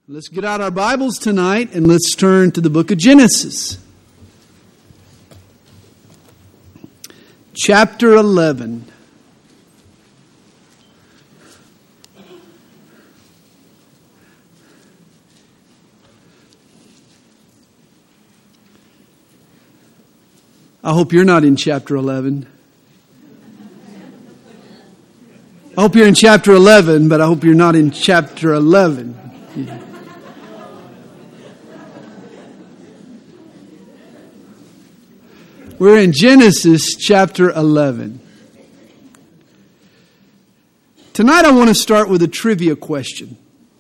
Let's get out our Bibles tonight and let's turn to the book of Genesis. Chapter 11. I hope you're not in chapter 11. I hope you're in chapter 11, but I hope you're not in chapter 11. We're in Genesis chapter 11. Tonight I want to start with a trivia question.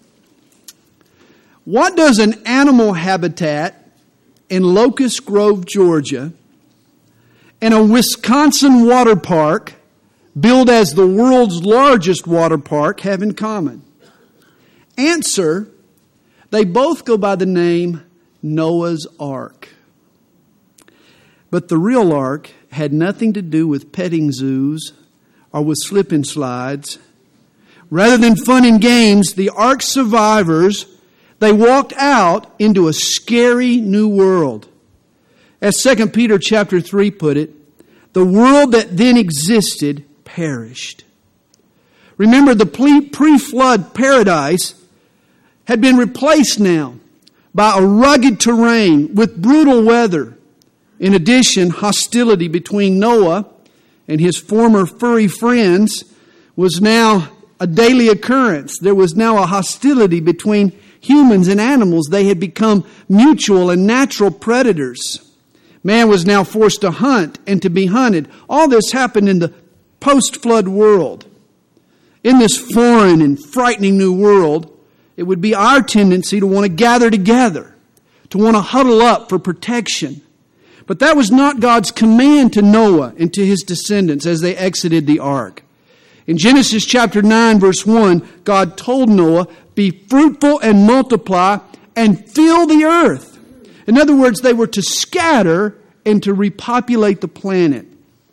What does an animal habitat in Locust Grove, Georgia, and a Wisconsin water park, billed as the world's largest water park, have in common? Answer: they both go by the name Noah's Ark. But the real ark had nothing to do with petting zoos or with slip and slides. Rather than fun and games, the ark's survivors, they walked out into a scary new world. As 2 Peter chapter 3 put it, the world that then existed perished. Remember, the pre-flood paradise had been replaced now by a rugged terrain with brutal weather. In addition, hostility between Noah and his former furry friends was now a daily occurrence. There was now a hostility between humans and animals. They had become mutual and natural predators. Man was now forced to hunt and to be hunted. All this happened in the post-flood world. In this foreign and frightening new world, it would be our tendency to want to gather together, to want to huddle up for protection. But that was not God's command to Noah and to his descendants as they exited the ark. In Genesis chapter 9, verse 1, God told Noah, "Be fruitful and multiply and fill the earth." In other words, they were to scatter and to repopulate the planet.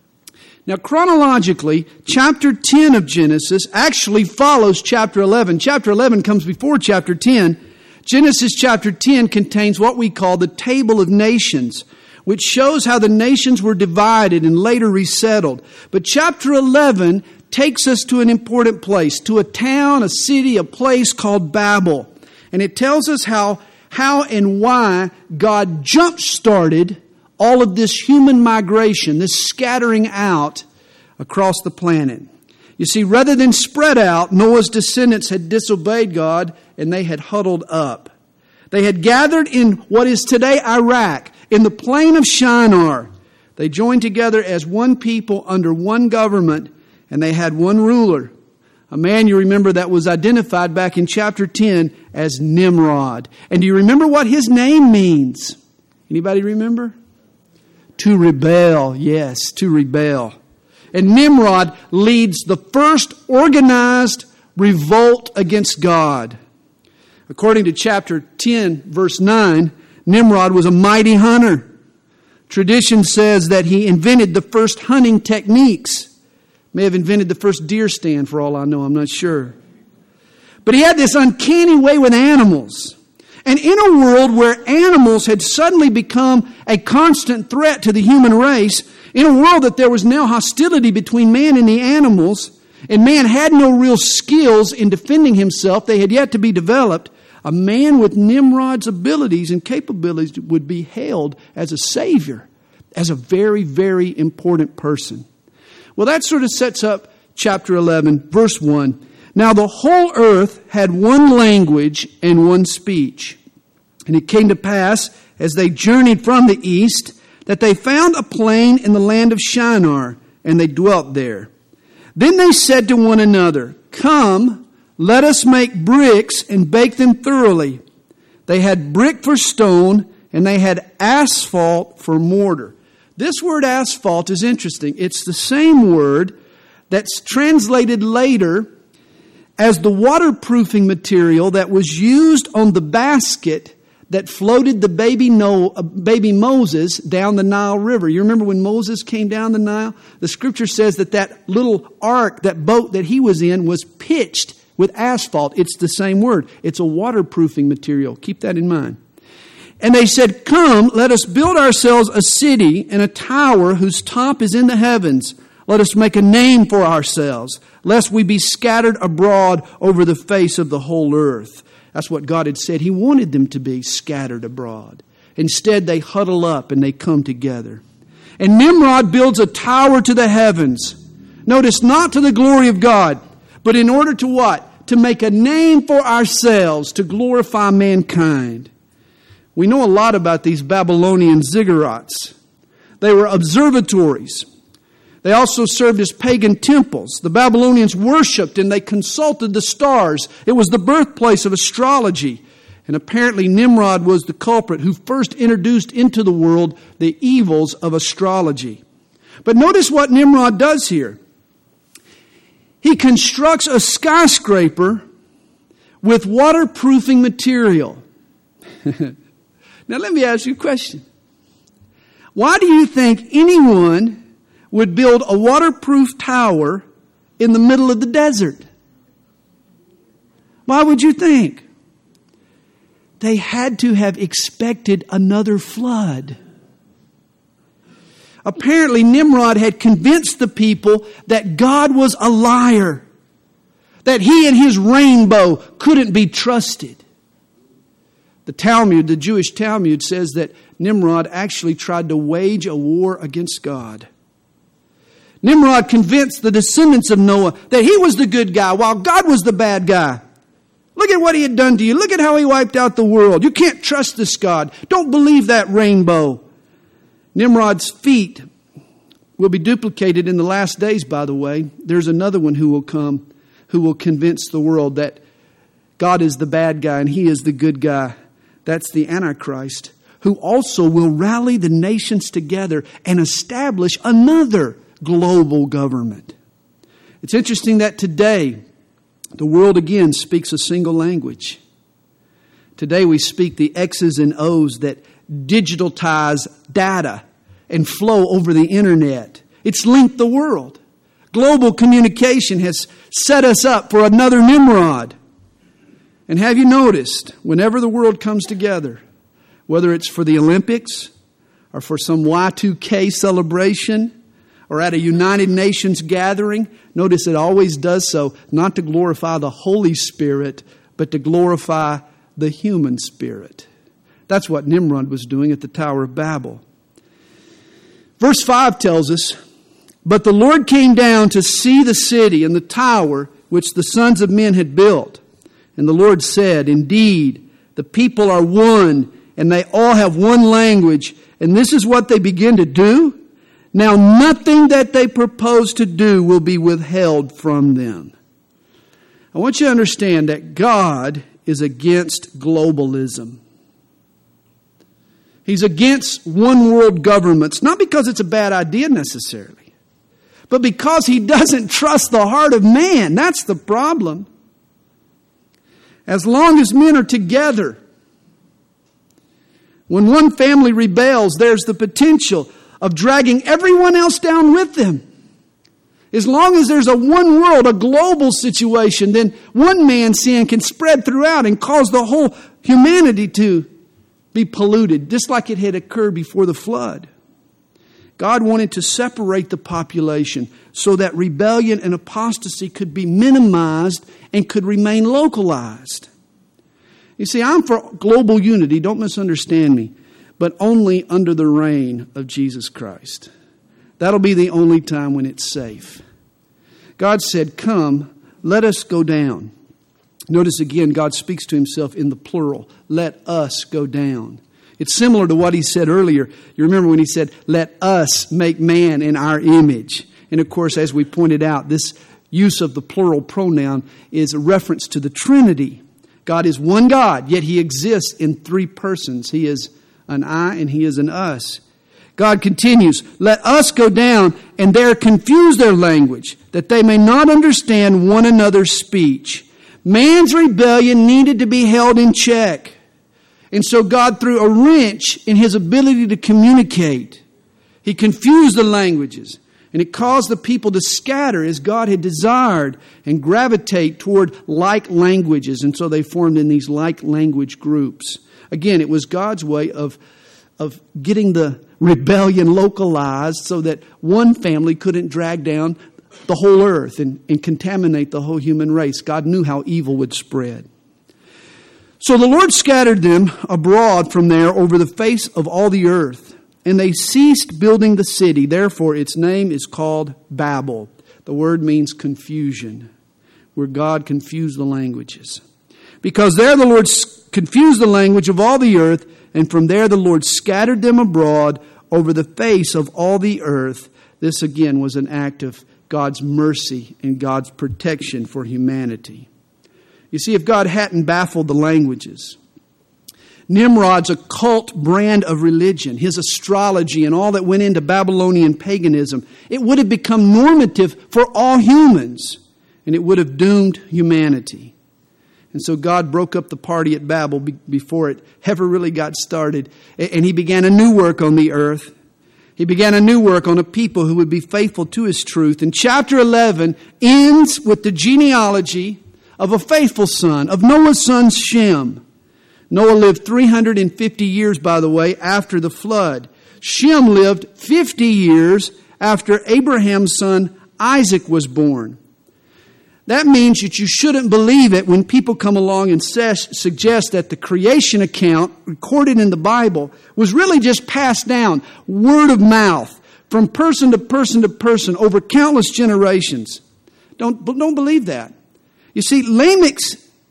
Now, chronologically, chapter 10 of Genesis actually follows chapter 11. Chapter 11 comes before chapter 10. Genesis chapter 10 contains what we call the Table of Nations, which shows how the nations were divided and later resettled. But chapter 11 takes us to an important place, to a town, a city, a place called Babel. And it tells us how and why God jump-started all of this human migration, this scattering out across the planet. You see, rather than spread out, Noah's descendants had disobeyed God and they had huddled up. They had gathered in what is today Iraq, in the plain of Shinar. They joined together as one people under one government, and they had one ruler. A man, you remember, that was identified back in chapter 10 as Nimrod. And do you remember what his name means? Anybody remember? To rebel. Yes, to rebel. And Nimrod leads the first organized revolt against God. According to chapter 10, verse 9, Nimrod was a mighty hunter. Tradition says that he invented the first hunting techniques. May have invented the first deer stand, for all I know. I'm not sure. But he had this uncanny way with animals. And in a world where animals had suddenly become a constant threat to the human race, in a world that there was now hostility between man and the animals, and man had no real skills in defending himself, they had yet to be developed, a man with Nimrod's abilities and capabilities would be hailed as a savior, as a very, very important person. Well, that sort of sets up chapter 11, verse 1. Now the whole earth had one language and one speech. And it came to pass, as they journeyed from the east, that they found a plain in the land of Shinar, and they dwelt there. Then they said to one another, "Come, let us make bricks and bake them thoroughly." They had brick for stone, and they had asphalt for mortar. This word asphalt is interesting. It's the same word that's translated later as the waterproofing material that was used on the basket that floated the baby Moses down the Nile River. You remember when Moses came down the Nile? The scripture says that little ark, that boat that he was in, was pitched with asphalt. It's the same word. It's a waterproofing material. Keep that in mind. And they said, "Come, let us build ourselves a city and a tower whose top is in the heavens. Let us make a name for ourselves, lest we be scattered abroad over the face of the whole earth." That's what God had said. He wanted them to be scattered abroad. Instead, they huddle up and they come together. And Nimrod builds a tower to the heavens. Notice, not to the glory of God, but in order to what? To make a name for ourselves, to glorify mankind. We know a lot about these Babylonian ziggurats. They were observatories. They also served as pagan temples. The Babylonians worshipped and they consulted the stars. It was the birthplace of astrology. And apparently Nimrod was the culprit who first introduced into the world the evils of astrology. But notice what Nimrod does here. He constructs a skyscraper with waterproofing material. Now let me ask you a question. Why do you think anyone would build a waterproof tower in the middle of the desert? Why would you think? They had to have expected another flood. Apparently, Nimrod had convinced the people that God was a liar, that he and his rainbow couldn't be trusted. The Talmud, the Jewish Talmud, says that Nimrod actually tried to wage a war against God. Nimrod convinced the descendants of Noah that he was the good guy while God was the bad guy. Look at what he had done to you. Look at how he wiped out the world. You can't trust this God. Don't believe that rainbow. Nimrod's feat will be duplicated in the last days, by the way. There's another one who will come who will convince the world that God is the bad guy and he is the good guy. That's the Antichrist, who also will rally the nations together and establish another global government. It's interesting that today the world again speaks a single language. Today we speak the X's and O's that digitize data and flow over the internet. It's linked the world. Global communication has set us up for another Nimrod. And have you noticed, whenever the world comes together, whether it's for the Olympics or for some Y2K celebration or at a United Nations gathering, notice it always does so not to glorify the Holy Spirit, but to glorify the human spirit. That's what Nimrod was doing at the Tower of Babel. Verse 5 tells us, "But the Lord came down to see the city and the tower which the sons of men had built. And the Lord said, Indeed, the people are one, and they all have one language. And this is what they begin to do. Now nothing that they propose to do will be withheld from them." I want you to understand that God is against globalism. He's against one world governments, not because it's a bad idea necessarily, but because he doesn't trust the heart of man. That's the problem. As long as men are together, when one family rebels, there's the potential of dragging everyone else down with them. As long as there's a one world, a global situation, then one man's sin can spread throughout and cause the whole humanity to be polluted, just like it had occurred before the flood. God wanted to separate the population so that rebellion and apostasy could be minimized and could remain localized. You see, I'm for global unity, don't misunderstand me, but only under the reign of Jesus Christ. That'll be the only time when it's safe. God said, "Come, let us go down." Notice again, God speaks to himself in the plural. Let us go down. It's similar to what he said earlier. You remember when he said, "Let us make man in our image." And of course, as we pointed out, this use of the plural pronoun is a reference to the Trinity. God is one God, yet he exists in three persons. He is an I and he is an us. God continues, "Let us go down and there confuse their language, that they may not understand one another's speech." Man's rebellion needed to be held in check. And so God threw a wrench in his ability to communicate. He confused the languages. And it caused the people to scatter as God had desired and gravitate toward like languages. And so they formed in these like language groups. Again, it was God's way of getting the rebellion localized so that one family couldn't drag down the whole earth and contaminate the whole human race. God knew how evil would spread. So the Lord scattered them abroad from there over the face of all the earth. And they ceased building the city. Therefore, its name is called Babel. The word means confusion, where God confused the languages. Because there the Lord confused the language of all the earth, and from there the Lord scattered them abroad over the face of all the earth. This again was an act of God's mercy and God's protection for humanity. You see, if God hadn't baffled the languages, Nimrod's occult brand of religion, his astrology and all that went into Babylonian paganism, it would have become normative for all humans, and it would have doomed humanity. And so God broke up the party at Babel before it ever really got started, and He began a new work on the earth. He began a new work on a people who would be faithful to His truth. And chapter 11 ends with the genealogy of a faithful son, of Noah's son Shem. Noah lived 350 years, by the way, after the flood. Shem lived 50 years after Abraham's son Isaac was born. That means that you shouldn't believe it when people come along and suggest that the creation account recorded in the Bible was really just passed down, word of mouth, from person to person to person over countless generations. Don't believe that. You see, Lamech,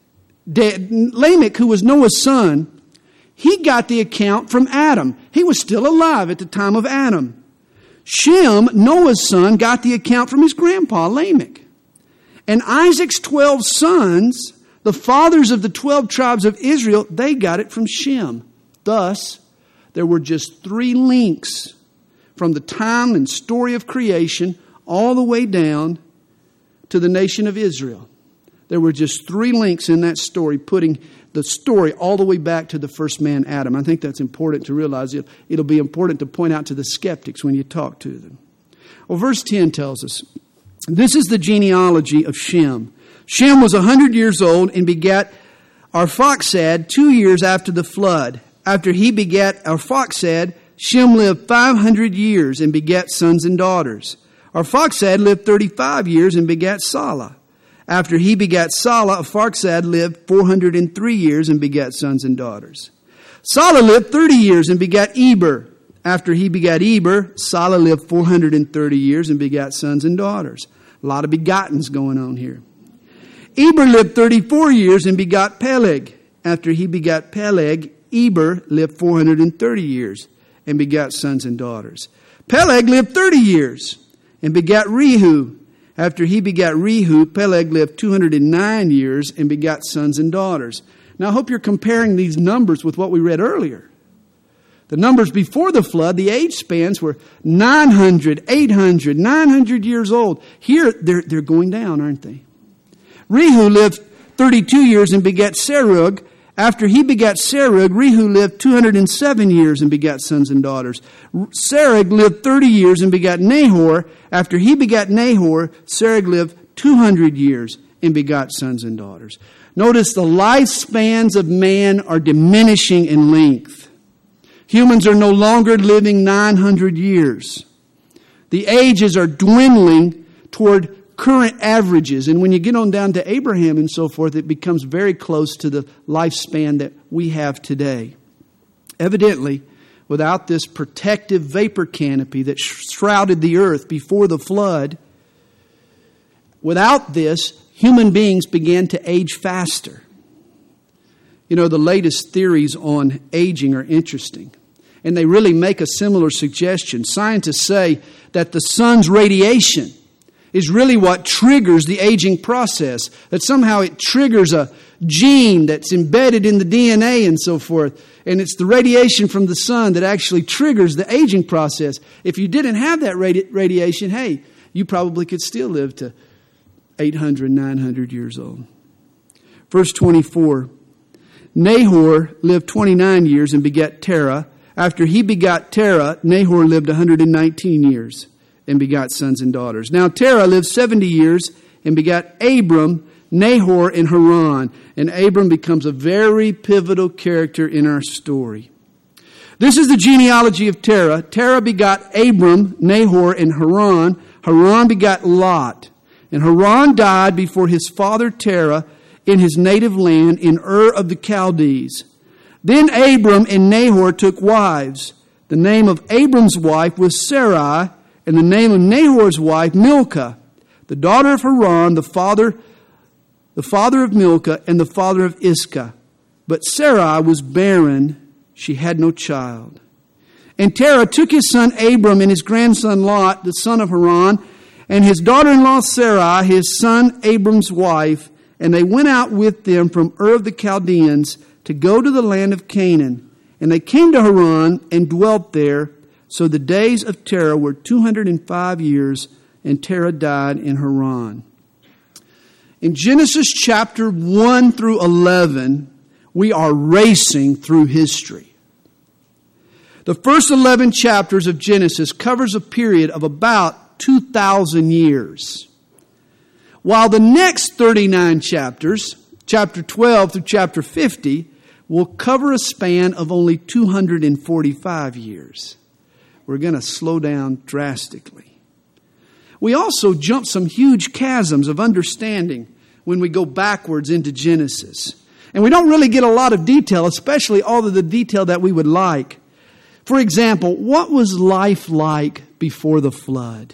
who was Noah's son, he got the account from Adam. He was still alive at the time of Adam. Shem, Noah's son, got the account from his grandpa, Lamech. And Isaac's 12 sons, the fathers of the 12 tribes of Israel, they got it from Shem. Thus, there were just 3 links from the time and story of creation all the way down to the nation of Israel. There were just 3 links in that story, putting the story all the way back to the first man, Adam. I think that's important to realize. It'll be important to point out to the skeptics when you talk to them. Well, verse 10 tells us, this is the genealogy of Shem. Shem was 100 years old and begat Arphaxad 2 years after the flood. After he begat Arphaxad, Shem lived 500 years and begat sons and daughters. Arphaxad lived 35 years and begat Salah. After he begat Salah, Arphaxad lived 403 years and begat sons and daughters. Salah lived 30 years and begat Eber. After he begat Eber, Salah lived 430 years and begat sons and daughters. A lot of begottens going on here. Eber lived 34 years and begot Peleg. After he begat Peleg, Eber lived 430 years and begat sons and daughters. Peleg lived 30 years and begat Rehu. After he begat Rehu, Peleg lived 209 years and begat sons and daughters. Now, I hope you're comparing these numbers with what we read earlier. The numbers before the flood, the age spans were 900, 800, 900 years old. Here, they're going down, aren't they? Rehu lived 32 years and begat Serug. After he begat Serug, Rehu lived 207 years and begat sons and daughters. Serug lived 30 years and begat Nahor. After he begat Nahor, Serug lived 200 years and begot sons and daughters. Notice the lifespans of man are diminishing in length. Humans are no longer living 900 years. The ages are dwindling toward current averages. And when you get on down to Abraham and so forth, it becomes very close to the lifespan that we have today. Evidently, without this protective vapor canopy that shrouded the earth before the flood, without this, human beings began to age faster. You know, the latest theories on aging are interesting. And they really make a similar suggestion. Scientists say that the sun's radiation is really what triggers the aging process. That somehow it triggers a gene that's embedded in the DNA and so forth. And it's the radiation from the sun that actually triggers the aging process. If you didn't have that radiation, hey, you probably could still live to 800, 900 years old. Verse 24, Nahor lived 29 years and begat Terah. After he begot Terah, Nahor lived 119 years and begot sons and daughters. Now Terah lived 70 years and begot Abram, Nahor, and Haran. And Abram becomes a very pivotal character in our story. This is the genealogy of Terah. Terah begot Abram, Nahor, and Haran. Haran begot Lot. And Haran died before his father Terah in his native land in Ur of the Chaldees. Then Abram and Nahor took wives. The name of Abram's wife was Sarai, and the name of Nahor's wife Milcah, the daughter of Haran, the father of Milcah, and the father of Iscah. But Sarai was barren; she had no child. And Terah took his son Abram and his grandson Lot, the son of Haran, and his daughter-in-law Sarai, his son Abram's wife, and they went out with them from Ur of the Chaldeans to go to the land of Canaan. And they came to Haran and dwelt there. So the days of Terah were 205 years, and Terah died in Haran. In Genesis chapter 1 through 11, we are racing through history. The first 11 chapters of Genesis covers a period of about 2,000 years. While the next 39 chapters, chapter 12 through chapter 50, will cover a span of only 245 years. We're going to slow down drastically. We also jump some huge chasms of understanding when we go backwards into Genesis. And we don't really get a lot of detail, especially all of the detail that we would like. For example, what was life like before the flood?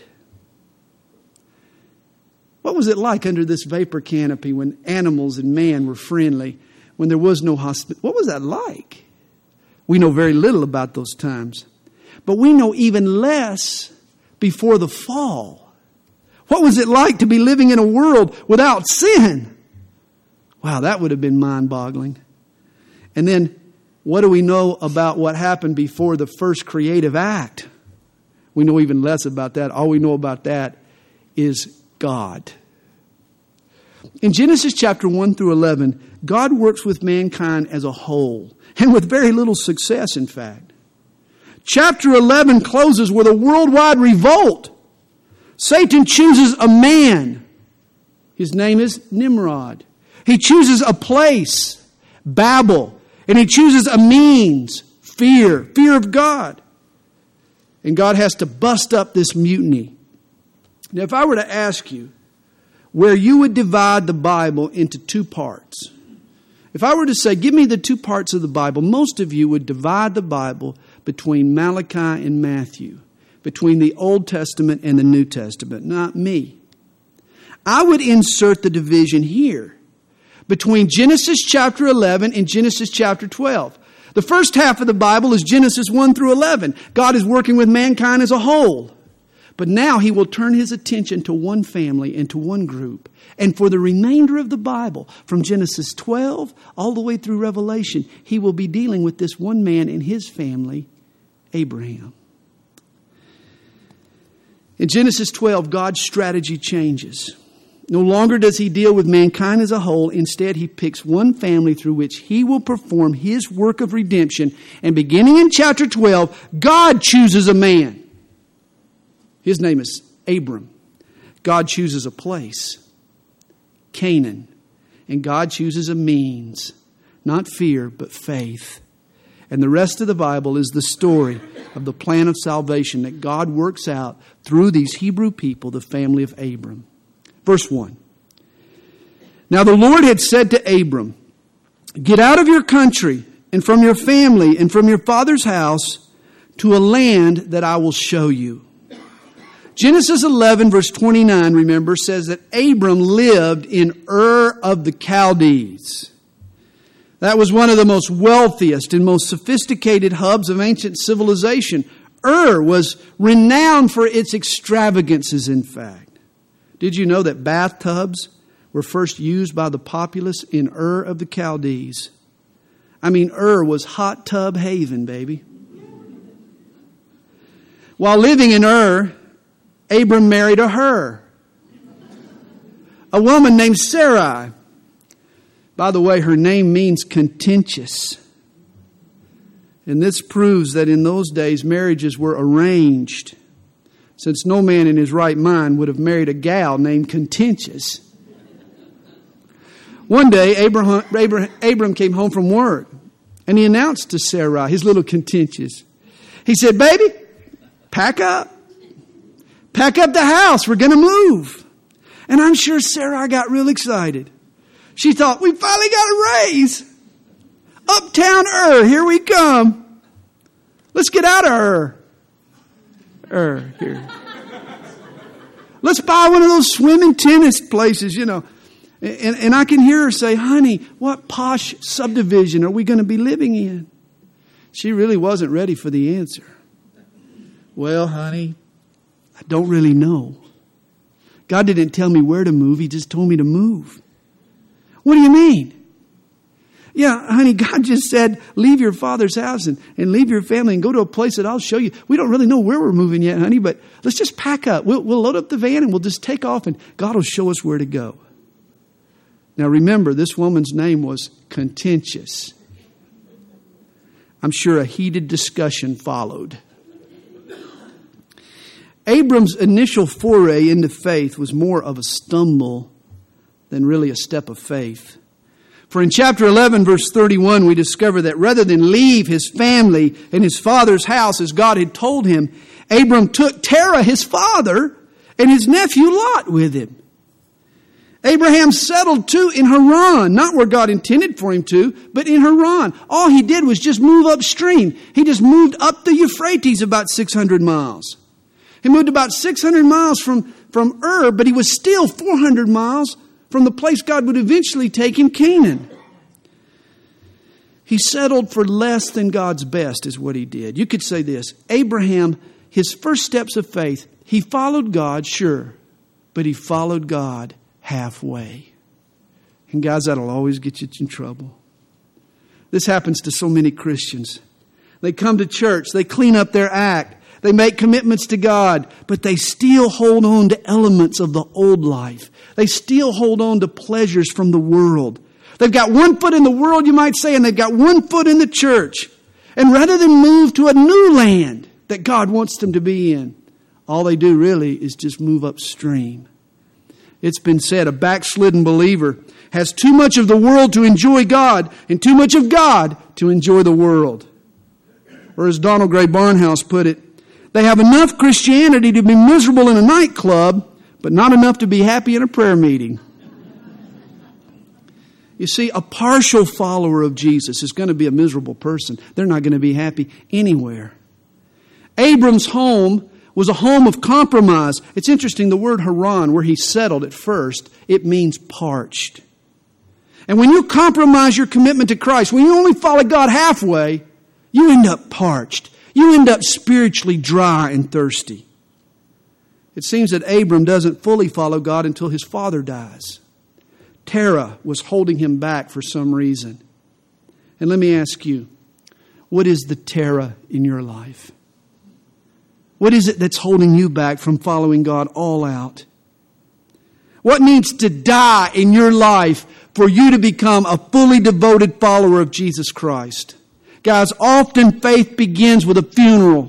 What was it like under this vapor canopy when animals and man were friendly? When there was no hospital, what was that like? We know very little about those times. But we know even less before the fall. What was it like to be living in a world without sin? Wow, that would have been mind-boggling. And then, what do we know about what happened before the first creative act? We know even less about that. All we know about that is God. In Genesis chapter 1 through 11, God works with mankind as a whole, and with very little success, in fact. Chapter 11 closes with a worldwide revolt. Satan chooses a man. His name is Nimrod. He chooses a place, Babel, and he chooses a means, fear of God. And God has to bust up this mutiny. Now, if I were to ask you where you would divide the Bible into two parts, if I were to say, give me the two parts of the Bible, most of you would divide the Bible between Malachi and Matthew, between the Old Testament and the New Testament. Not me. I would insert the division here between Genesis chapter 11 and Genesis chapter 12. The first half of the Bible is Genesis 1 through 11. God is working with mankind as a whole. But now he will turn his attention to one family and to one group. And for the remainder of the Bible, from Genesis 12 all the way through Revelation, he will be dealing with this one man and his family, Abraham. In Genesis 12, God's strategy changes. No longer does he deal with mankind as a whole. Instead, he picks one family through which he will perform his work of redemption. And beginning in chapter 12, God chooses a man. His name is Abram. God chooses a place, Canaan. And God chooses a means, not fear, but faith. And the rest of the Bible is the story of the plan of salvation that God works out through these Hebrew people, the family of Abram. Verse 1. Now the Lord had said to Abram, get out of your country and from your family and from your father's house to a land that I will show you. Genesis 11 verse 29, remember, says that Abram lived in Ur of the Chaldees. That was one of the most wealthiest and most sophisticated hubs of ancient civilization. Ur was renowned for its extravagances, in fact. Did you know that bathtubs were first used by the populace in Ur of the Chaldees? I mean, Ur was hot tub haven, baby. While living in Ur, Abram married a Hur, a woman named Sarai. By the way, her name means contentious. And this proves that in those days, marriages were arranged. since no man in his right mind would have married a gal named Contentious. One day, Abram came home from work, and he announced to Sarai, his little Contentious. He said, "Baby, pack up. Pack up the house. We're going to move." And I'm sure Sarai got real excited. She thought, "We finally got a raise. Uptown here we come. Let's get out of here. Let's buy one of those swimming tennis places, you know." And I can hear her say, "Honey, what posh subdivision are we going to be living in?" She really wasn't ready for the answer. "Well, honey, I don't really know. God didn't tell me where to move. He just told me to move." "What do you mean?" "Yeah, honey, God just said, leave your father's house and leave your family and go to a place that I'll show you. We don't really know where we're moving yet, honey, but let's just pack up. We'll load up the van and we'll just take off and God will show us where to go." Now remember, this woman's name was Contentious. I'm sure a heated discussion followed. Abram's initial foray into faith was more of a stumble than really a step of faith. For in chapter 11, verse 31, we discover that rather than leave his family and his father's house as God had told him, Abram took Terah, his father, and his nephew Lot with him. Abraham settled too in Haran, not where God intended for him to, but in Haran. All he did was just move upstream. He just moved up the Euphrates about 600 miles. He moved about 600 miles from Ur, but he was still 400 miles from the place God would eventually take him, Canaan. He settled for less than God's best is what he did. You could say this: Abraham, his first steps of faith, he followed God, sure, but he followed God halfway. And guys, that'll always get you in trouble. This happens to so many Christians. They come to church, they clean up their act, they make commitments to God, but they still hold on to elements of the old life. They still hold on to pleasures from the world. They've got one foot in the world, you might say, and they've got one foot in the church. And rather than move to a new land that God wants them to be in, all they do really is just move upstream. It's been said, a backslidden believer has too much of the world to enjoy God and too much of God to enjoy the world. Or as Donald Gray Barnhouse put it, they have enough Christianity to be miserable in a nightclub, but not enough to be happy in a prayer meeting. You see, a partial follower of Jesus is going to be a miserable person. They're not going to be happy anywhere. Abram's home was a home of compromise. It's interesting, the word Haran, where he settled at first, it means parched. And when you compromise your commitment to Christ, when you only follow God halfway, you end up parched. You end up spiritually dry and thirsty. It seems that Abram doesn't fully follow God until his father dies. Terah was holding him back for some reason. And let me ask you, what is the Terah in your life? What is it that's holding you back from following God all out? What needs to die in your life for you to become a fully devoted follower of Jesus Christ? Guys, often faith begins with a funeral.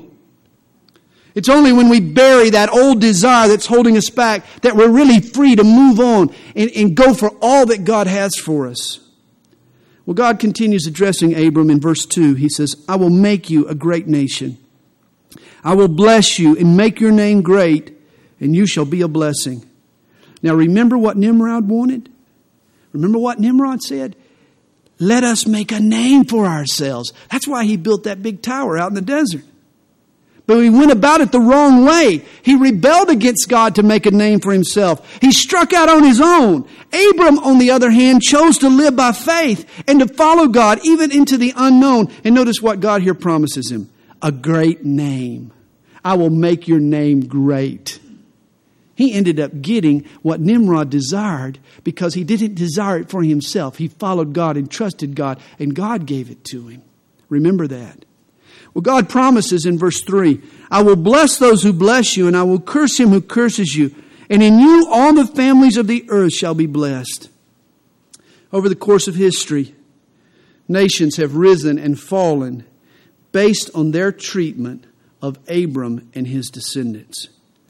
It's only when we bury that old desire that's holding us back that we're really free to move on and go for all that God has for us. Well, God continues addressing Abram in verse 2. He says, "I will make you a great nation. I will bless you and make your name great, and you shall be a blessing." Now remember what Nimrod wanted? Remember what Nimrod said? Let us make a name for ourselves. That's why he built that big tower out in the desert. But he went about it the wrong way. He rebelled against God to make a name for himself. He struck out on his own. Abram, on the other hand, chose to live by faith and to follow God even into the unknown. And notice what God here promises him. A great name. I will make your name great. He ended up getting what Nimrod desired because he didn't desire it for himself. He followed God and trusted God, and God gave it to him. Remember that. Well, God promises in verse 3, "I will bless those who bless you, and I will curse him who curses you. And in you all the families of the earth shall be blessed." Over the course of history, nations have risen and fallen based on their treatment of Abram and his descendants.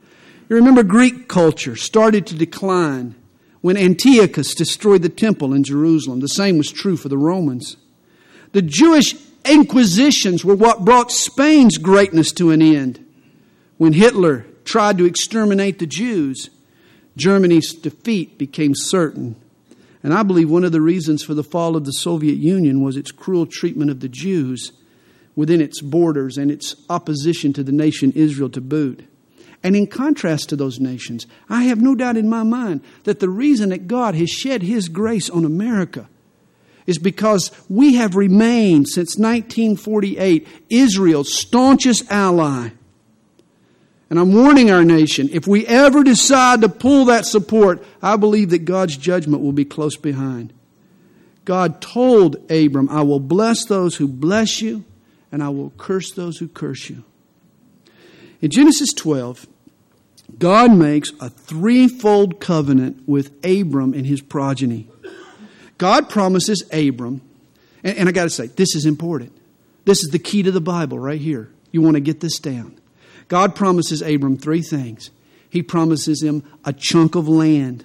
You remember Greek culture started to decline when Antiochus destroyed the temple in Jerusalem. The same was true for the Romans. The Jewish inquisitions were what brought Spain's greatness to an end. When Hitler tried to exterminate the Jews, Germany's defeat became certain. And I believe one of the reasons for the fall of the Soviet Union was its cruel treatment of the Jews within its borders and its opposition to the nation Israel to boot. And in contrast to those nations, I have no doubt in my mind that the reason that God has shed His grace on America is because we have remained since 1948 Israel's staunchest ally. And I'm warning our nation, if we ever decide to pull that support, I believe that God's judgment will be close behind. God told Abram, I will bless those who bless you, and I will curse those who curse you. In Genesis 12, God makes a threefold covenant with Abram and his progeny. God promises Abram, and I got to say, this is important. This is the key to the Bible right here. You want to get this down. God promises Abram three things. He promises him a chunk of land.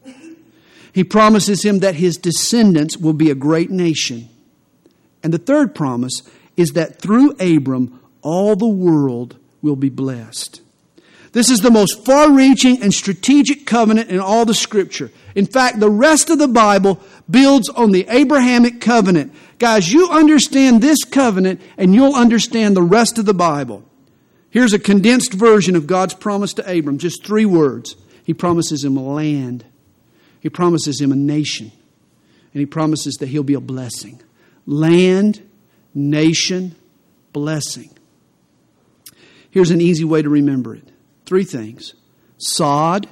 He promises him that his descendants will be a great nation. And the third promise is that through Abram, all the world will be blessed. This is the most far-reaching and strategic covenant in all the Scripture. In fact, the rest of the Bible builds on the Abrahamic covenant. Guys, you understand this covenant and you'll understand the rest of the Bible. Here's a condensed version of God's promise to Abram, just 3 words. He promises him a land. He promises him a nation. And he promises that he'll be a blessing. Land, nation, blessing. Here's an easy way to remember it. 3 things. Sod,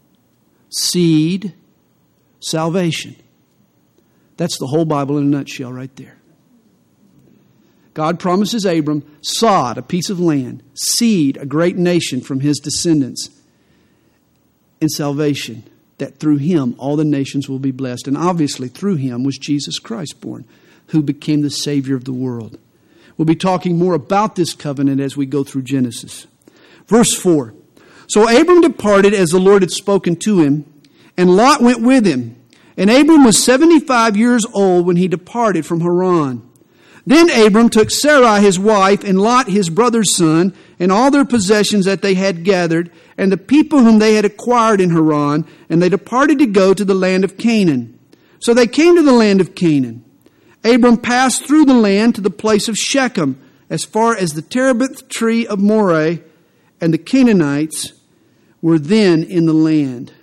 seed, salvation. That's the whole Bible in a nutshell right there. God promises Abram sod, a piece of land, seed, a great nation from his descendants, and salvation, that through him all the nations will be blessed. And obviously through him was Jesus Christ born, who became the Savior of the world. We'll be talking more about this covenant as we go through Genesis. Verse 4. So Abram departed as the Lord had spoken to him, and Lot went with him. And Abram was 75 years old when he departed from Haran. Then Abram took Sarai his wife, and Lot his brother's son, and all their possessions that they had gathered, and the people whom they had acquired in Haran, and they departed to go to the land of Canaan. So they came to the land of Canaan. Abram passed through the land to the place of Shechem, as far as the terebinth tree of Moreh, and the Canaanites were then in the land.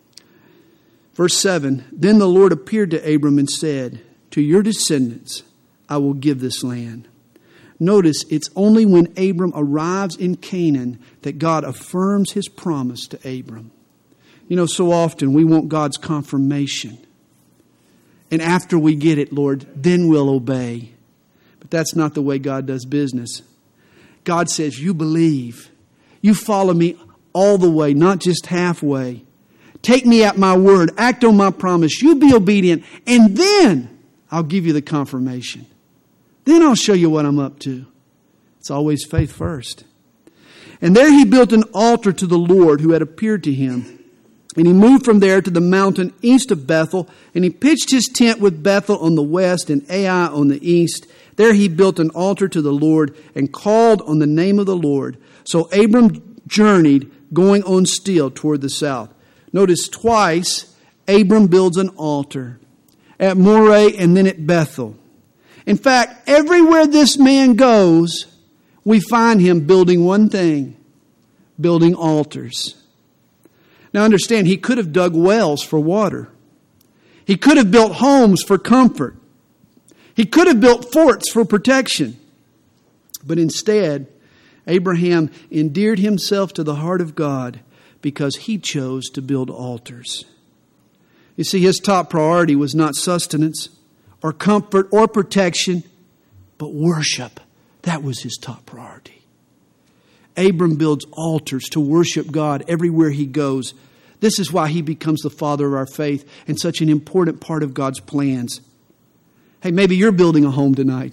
Verse 7, Then the Lord appeared to Abram and said, To your descendants I will give this land. Notice it's only when Abram arrives in Canaan that God affirms His promise to Abram. You know, so often we want God's confirmation. And after we get it, Lord, then we'll obey. But that's not the way God does business. God says, you believe. You follow me all the way, not just halfway. Take me at my word. Act on my promise. You be obedient. And then I'll give you the confirmation. Then I'll show you what I'm up to. It's always faith first. And there he built an altar to the Lord who had appeared to him. And he moved from there to the mountain east of Bethel. And he pitched his tent with Bethel on the west and Ai on the east. There he built an altar to the Lord and called on the name of the Lord. So Abram journeyed, going on still toward the south. Notice twice Abram builds an altar. At Moreh and then at Bethel. In fact, everywhere this man goes, we find him building one thing. Building altars. Now understand, he could have dug wells for water. He could have built homes for comfort. He could have built forts for protection. But instead, Abraham endeared himself to the heart of God because he chose to build altars. You see, his top priority was not sustenance or comfort or protection, but worship. That was his top priority. Abram builds altars to worship God everywhere he goes. This is why he becomes the father of our faith and such an important part of God's plans. Hey, maybe you're building a home tonight.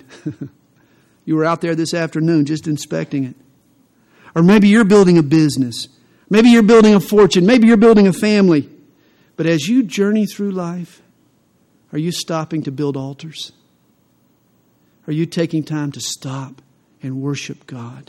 You were out there this afternoon just inspecting it. Or maybe you're building a business. Maybe you're building a fortune. Maybe you're building a family. But as you journey through life, are you stopping to build altars? Are you taking time to stop and worship God?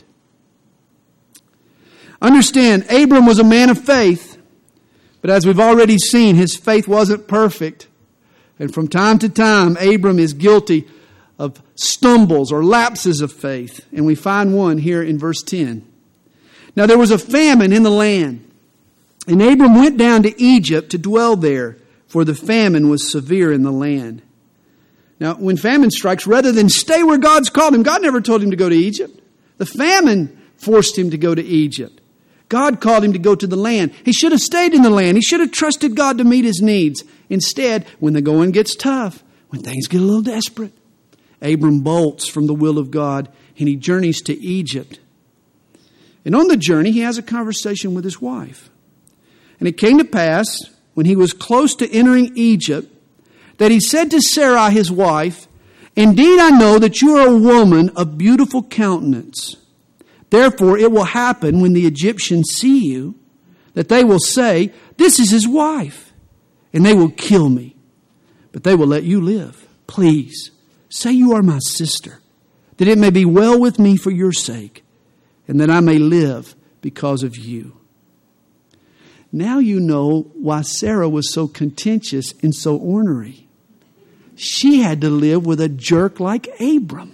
Understand, Abram was a man of faith. But as we've already seen, his faith wasn't perfect. And from time to time, Abram is guilty of stumbles or lapses of faith. And we find one here in verse 10. Now there was a famine in the land, and Abram went down to Egypt to dwell there, for the famine was severe in the land. Now when famine strikes, rather than stay where God's called him, God never told him to go to Egypt. The famine forced him to go to Egypt. God called him to go to the land. He should have stayed in the land. He should have trusted God to meet his needs. Instead, when the going gets tough, when things get a little desperate, Abram bolts from the will of God and he journeys to Egypt. And on the journey, he has a conversation with his wife. And it came to pass, when he was close to entering Egypt, that he said to Sarai, his wife, "Indeed, I know that you are a woman of beautiful countenance. Therefore, it will happen when the Egyptians see you, that they will say, 'This is his wife,' and they will kill me. But they will let you live. Please, say you are my sister, that it may be well with me for your sake, and that I may live because of you." Now you know why Sarah was so contentious and so ornery. She had to live with a jerk like Abram.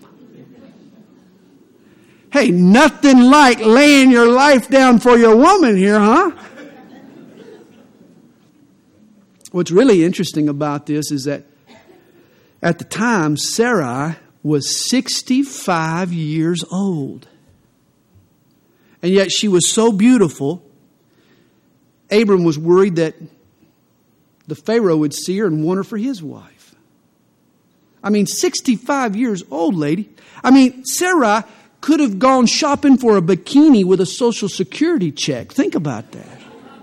Hey, nothing like laying your life down for your woman here, huh? What's really interesting about this is that at the time, Sarai was 65 years old. And yet she was so beautiful, Abram was worried that the Pharaoh would see her and want her for his wife. I mean, 65 years old, lady. I mean, Sarai could have gone shopping for a bikini with a Social Security check. Think about that.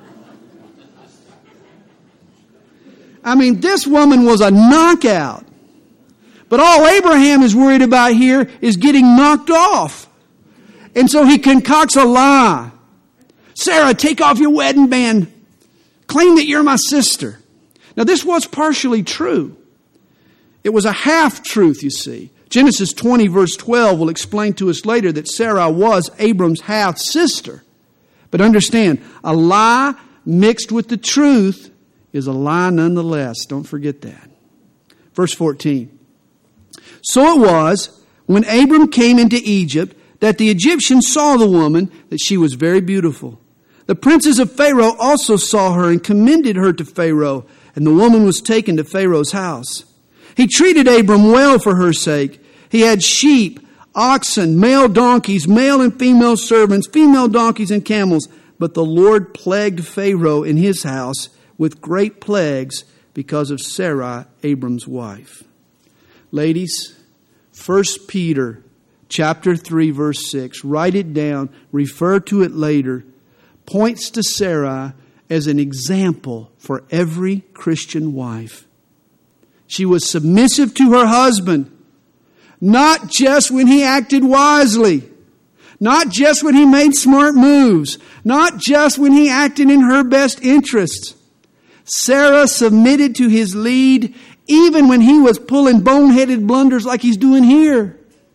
I mean, this woman was a knockout. But all Abraham is worried about here is getting knocked off. And so he concocts a lie. "Sarah, take off your wedding band. Claim that you're my sister." Now, this was partially true. It was a half-truth, you see. Genesis 20 verse 12 will explain to us later that Sarah was Abram's half-sister. But understand, a lie mixed with the truth is a lie nonetheless. Don't forget that. Verse 14. "So it was, when Abram came into Egypt, that the Egyptians saw the woman, that she was very beautiful. The princes of Pharaoh also saw her and commended her to Pharaoh, and the woman was taken to Pharaoh's house. He treated Abram well for her sake. He had sheep, oxen, male donkeys, male and female servants, female donkeys and camels. But the Lord plagued Pharaoh in his house with great plagues because of Sarai, Abram's wife." Ladies, 1 Peter chapter 3, verse 6, write it down, refer to it later, points to Sarai as an example for every Christian wife. She was submissive to her husband, not just when he acted wisely, not just when he made smart moves, not just when he acted in her best interests. Sarah submitted to his lead even when he was pulling boneheaded blunders like he's doing here.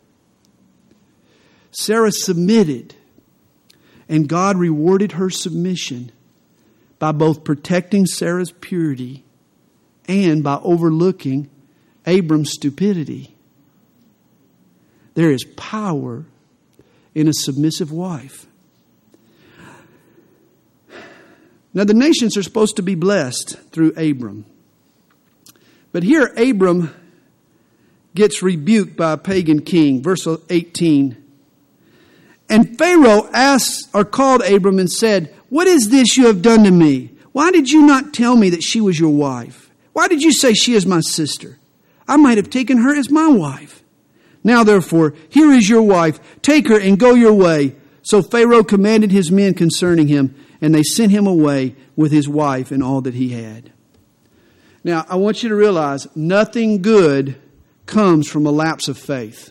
Sarah submitted, and God rewarded her submission by both protecting Sarah's purity and by overlooking Abram's stupidity. There is power in a submissive wife. Now the nations are supposed to be blessed through Abram. But here Abram gets rebuked by a pagan king. Verse 18. "And Pharaoh asked or called Abram and said, 'What is this you have done to me? Why did you not tell me that she was your wife? Why did you say she is my sister? I might have taken her as my wife. Now therefore, here is your wife. Take her and go your way.' So Pharaoh commanded his men concerning him, and they sent him away with his wife and all that he had." Now, I want you to realize nothing good comes from a lapse of faith.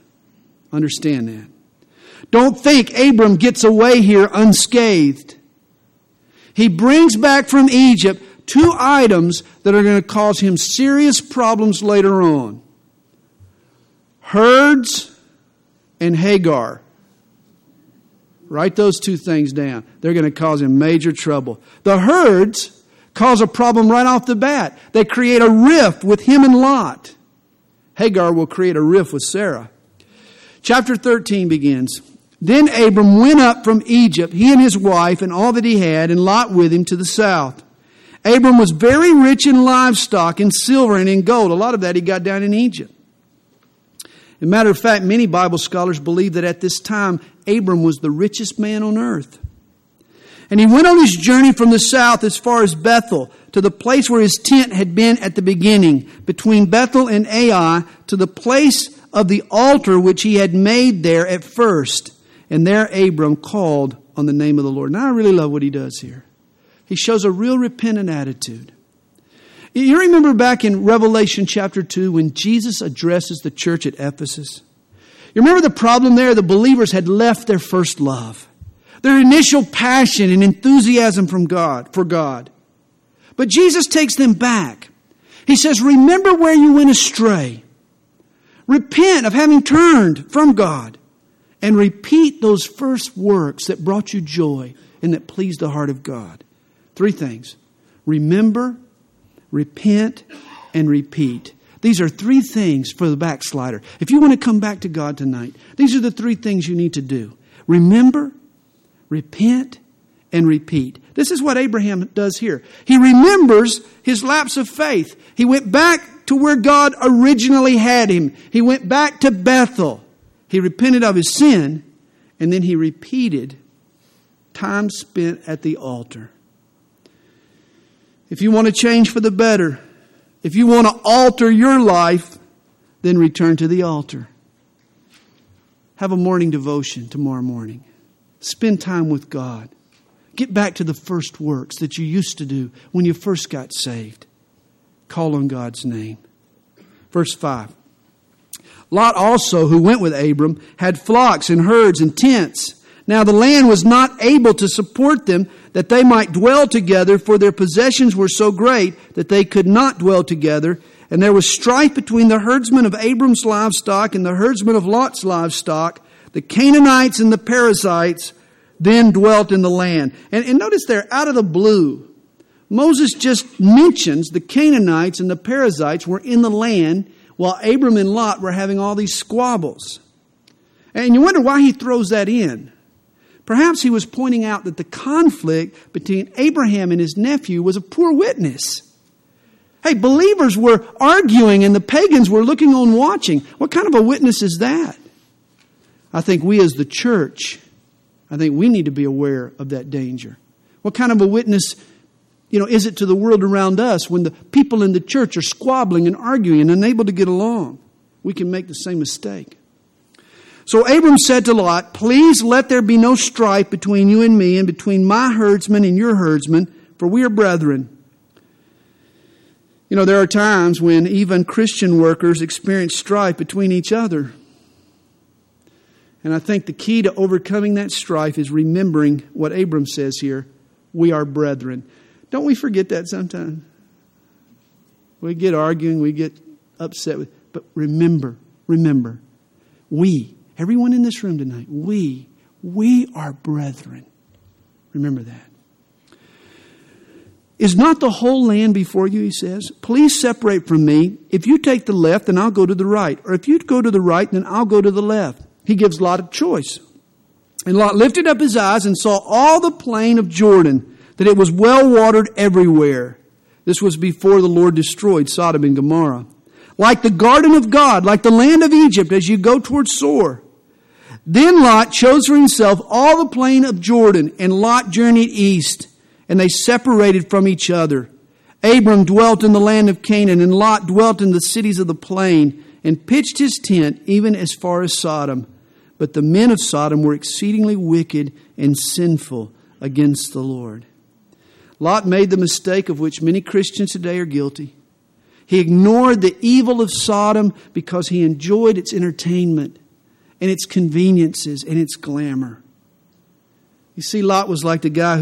Understand that. Don't think Abram gets away here unscathed. He brings back from Egypt 2 items that are going to cause him serious problems later on. Herds and Hagar. Write those 2 things down. They're going to cause him major trouble. The herds cause a problem right off the bat. They create a rift with him and Lot. Hagar will create a rift with Sarah. Chapter 13 begins. Then Abram went up from Egypt, he and his wife and all that he had, and Lot with him to the south. Abram was very rich in livestock, in silver, and in gold. A lot of that he got down in Egypt. As a matter of fact, many Bible scholars believe that at this time, Abram was the richest man on earth. And he went on his journey from the south as far as Bethel, to the place where his tent had been at the beginning, between Bethel and Ai, to the place of the altar which he had made there at first. And there Abram called on the name of the Lord. Now I really love what he does here. He shows a real repentant attitude. You remember back in Revelation chapter 2 when Jesus addresses the church at Ephesus? You remember the problem there? The believers had left their first love. Their initial passion and enthusiasm for God. But Jesus takes them back. He says, remember where you went astray. Repent of having turned from God. And repeat those first works that brought you joy and that pleased the heart of God. 3 things. Remember, repent, and repeat. These are 3 things for the backslider. If you want to come back to God tonight, these are the 3 things you need to do. Remember, repent, and repeat. This is what Abraham does here. He remembers his lapse of faith. He went back to where God originally had him. He went back to Bethel. He repented of his sin, and then he repeated time spent at the altar. If you want to change for the better, if you want to alter your life, then return to the altar. Have a morning devotion tomorrow morning. Spend time with God. Get back to the first works that you used to do when you first got saved. Call on God's name. Verse 5. Lot also, who went with Abram, had flocks and herds and tents. Now the land was not able to support them, that they might dwell together, for their possessions were so great that they could not dwell together. And there was strife between the herdsmen of Abram's livestock and the herdsmen of Lot's livestock. The Canaanites and the Perizzites then dwelt in the land. And notice there, out of the blue, Moses just mentions the Canaanites and the Perizzites were in the land while Abram and Lot were having all these squabbles. And you wonder why he throws that in. Perhaps he was pointing out that the conflict between Abraham and his nephew was a poor witness. Hey, believers were arguing and the pagans were looking on watching. What kind of a witness is that? I think we as the church, I think we need to be aware of that danger. What kind of a witness, is it to the world around us when the people in the church are squabbling and arguing and unable to get along? We can make the same mistake. So Abram said to Lot, please let there be no strife between you and me and between my herdsmen and your herdsmen, for we are brethren. There are times when even Christian workers experience strife between each other. And I think the key to overcoming that strife is remembering what Abram says here. We are brethren. Don't we forget that sometimes? We get arguing, we get upset with, but remember, everyone in this room tonight, we are brethren. Remember that. Is not the whole land before you, he says? Please separate from me. If you take the left, then I'll go to the right. Or if you go to the right, then I'll go to the left. He gives Lot a choice. And Lot lifted up his eyes and saw all the plain of Jordan, that it was well watered everywhere. This was before the Lord destroyed Sodom and Gomorrah. Like the garden of God, like the land of Egypt, as you go towards Sor. Then Lot chose for himself all the plain of Jordan, and Lot journeyed east, and they separated from each other. Abram dwelt in the land of Canaan, and Lot dwelt in the cities of the plain, and pitched his tent even as far as Sodom. But the men of Sodom were exceedingly wicked and sinful against the Lord. Lot made the mistake of which many Christians today are guilty. He ignored the evil of Sodom because he enjoyed its entertainment and its conveniences and its glamour. You see, Lot was like the guy who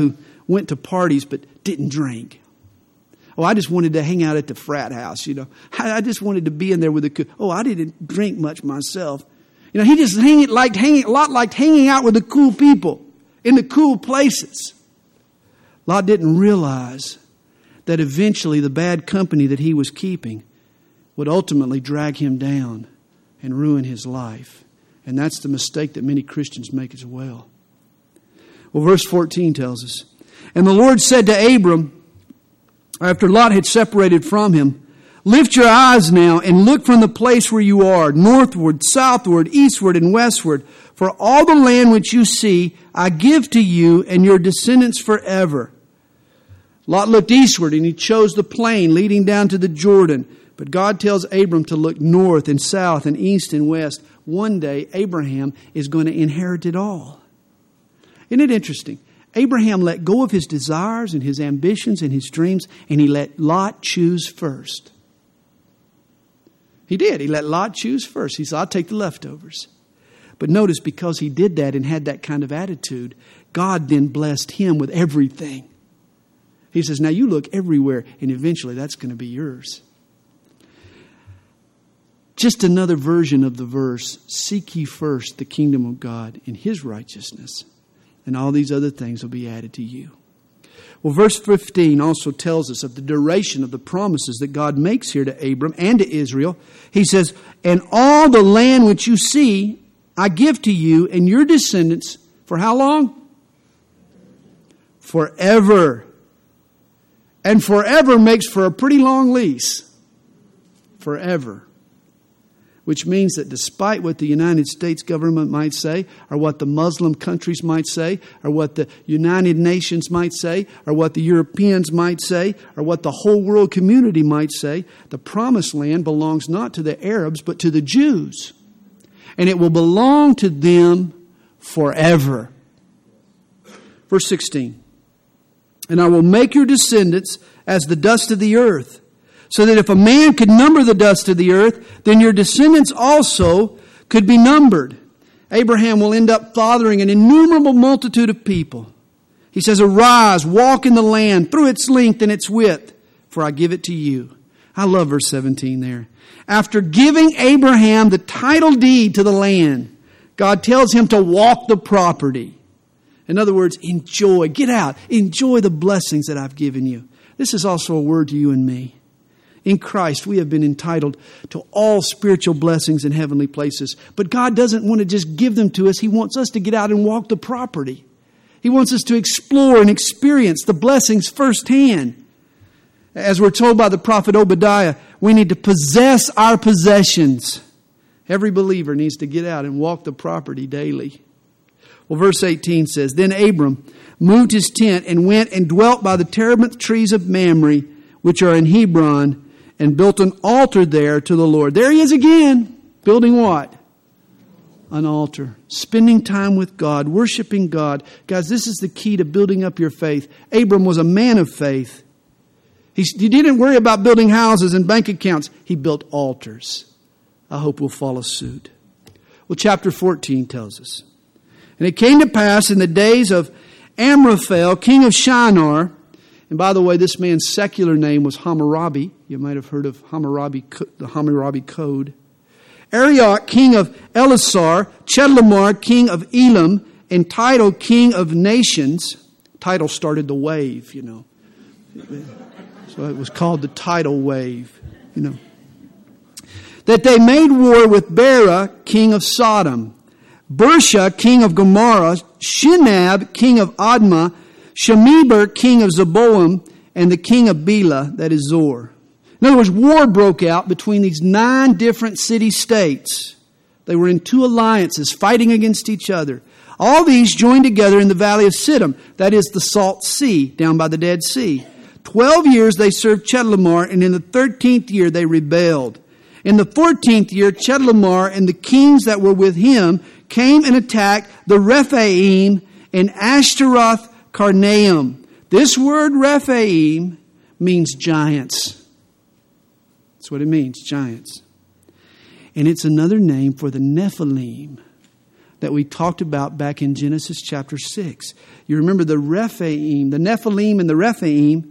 went to parties but didn't drink. Oh, I just wanted to hang out at the frat house, I just wanted to be in there with I didn't drink much myself. He just liked hanging out with the cool people in the cool places. Lot didn't realize that eventually the bad company that he was keeping would ultimately drag him down and ruin his life. And that's the mistake that many Christians make as well. Well, verse 14 tells us, and the Lord said to Abram, after Lot had separated from him, lift your eyes now and look from the place where you are, northward, southward, eastward, and westward. For all the land which you see, I give to you and your descendants forever. Lot looked eastward and he chose the plain leading down to the Jordan. But God tells Abram to look north and south and east and west. One day, Abraham is going to inherit it all. Isn't it interesting? Abraham let go of his desires and his ambitions and his dreams, and he let Lot choose first. He did. He let Lot choose first. He said, I'll take the leftovers. But notice, because he did that and had that kind of attitude, God then blessed him with everything. He says, now you look everywhere, and eventually that's going to be yours. Just another version of the verse, seek ye first the kingdom of God and His righteousness, and all these other things will be added to you. Well, verse 15 also tells us of the duration of the promises that God makes here to Abram and to Israel. He says, and all the land which you see, I give to you and your descendants for how long? Forever. And forever makes for a pretty long lease. Forever. Which means that despite what the United States government might say, or what the Muslim countries might say, or what the United Nations might say, or what the Europeans might say, or what the whole world community might say, the promised land belongs not to the Arabs, but to the Jews. And it will belong to them forever. Verse 16. And I will make your descendants as the dust of the earth, so that if a man could number the dust of the earth, then your descendants also could be numbered. Abraham will end up fathering an innumerable multitude of people. He says, arise, walk in the land through its length and its width, for I give it to you. I love verse 17 there. After giving Abraham the title deed to the land, God tells him to walk the property. In other words, enjoy, get out, enjoy the blessings that I've given you. This is also a word to you and me. In Christ, we have been entitled to all spiritual blessings in heavenly places. But God doesn't want to just give them to us. He wants us to get out and walk the property. He wants us to explore and experience the blessings firsthand. As we're told by the prophet Obadiah, we need to possess our possessions. Every believer needs to get out and walk the property daily. Well, verse 18 says, then Abram moved his tent and went and dwelt by the terebinth trees of Mamre, which are in Hebron, and built an altar there to the Lord. There he is again. Building what? An altar. Spending time with God. Worshiping God. Guys, this is the key to building up your faith. Abram was a man of faith. He didn't worry about building houses and bank accounts. He built altars. I hope we'll follow suit. Well, chapter 14 tells us. And it came to pass in the days of Amraphel, king of Shinar. And by the way, this man's secular name was Hammurabi. You might have heard of Hammurabi, the Hammurabi Code. Arioch, king of Elasar, Chedorlaomer, king of Elam, and Tidal, king of nations. Tidal started the wave, So it was called the tidal wave, That they made war with Bera, king of Sodom, Bersha, king of Gomorrah, Shinab, king of Admah, Shemeber, king of Zeboim, and the king of Bela, that is Zor. In other words, war broke out between these 9 different city-states. They were in 2 alliances fighting against each other. All these joined together in the valley of Siddim, that is the Salt Sea, down by the Dead Sea. 12 years they served Chedorlaomer, and in the 13th year they rebelled. In the 14th year, Chedorlaomer and the kings that were with him came and attacked the Rephaim and Ashtaroth Karnaim. This word Rephaim means giants. That's what it means, giants. And it's another name for the Nephilim. that we talked about back in Genesis chapter 6. You remember the Rephaim, the Nephilim and the Rephaim,